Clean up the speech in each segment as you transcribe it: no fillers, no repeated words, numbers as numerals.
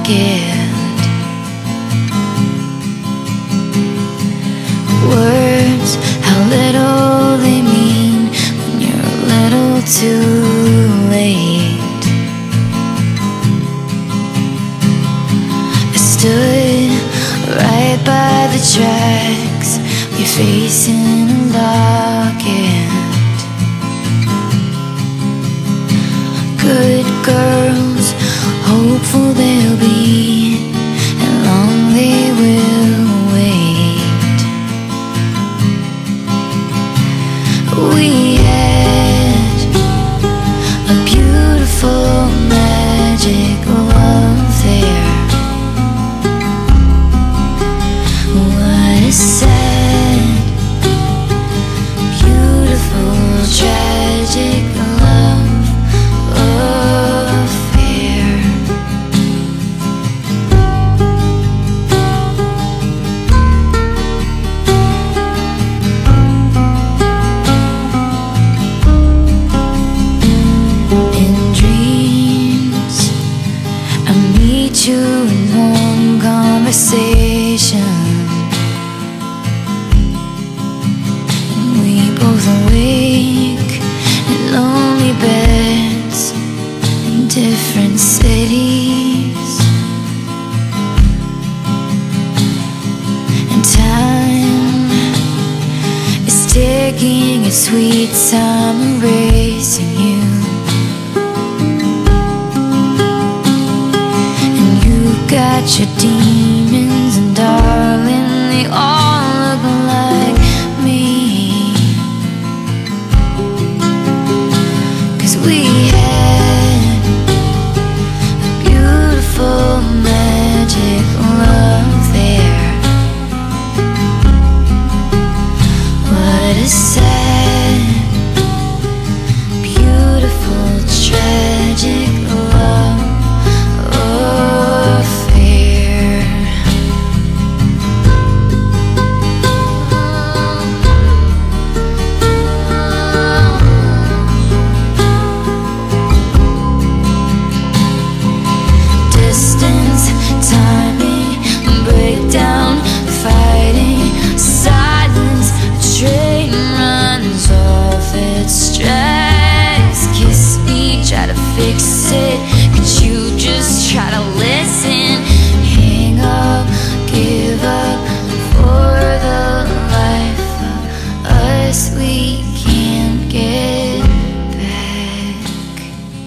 it. Words, how little they mean when you're a little too late. I stood right by the tracks, your face in a locket. Good girls, hopeful they'll be, and long they will wait. We had a beautiful magic love there. What a sad, beautiful, tragic love affair. In dreams, I meet you in long conversation, and we both awake in lonely beds in different cities. And time is taking its sweet time, erasing you. And you got your demons, and darling, they all look like me. 'Cause we had a beautiful magic love there. What a sad, beautiful, tragic love affair. Distance, timing, breakdown, fighting, silence, a train runs off its tracks. Kiss me, try to fix it, could you just try to listen? Hang up, give up, for the life of us we can't get back.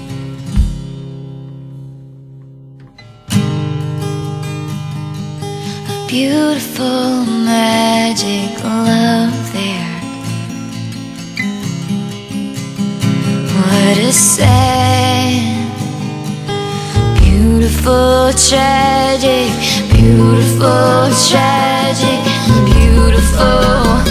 A beautiful magic love there. What a sad, beautiful, tragic, beautiful, tragic, beautiful.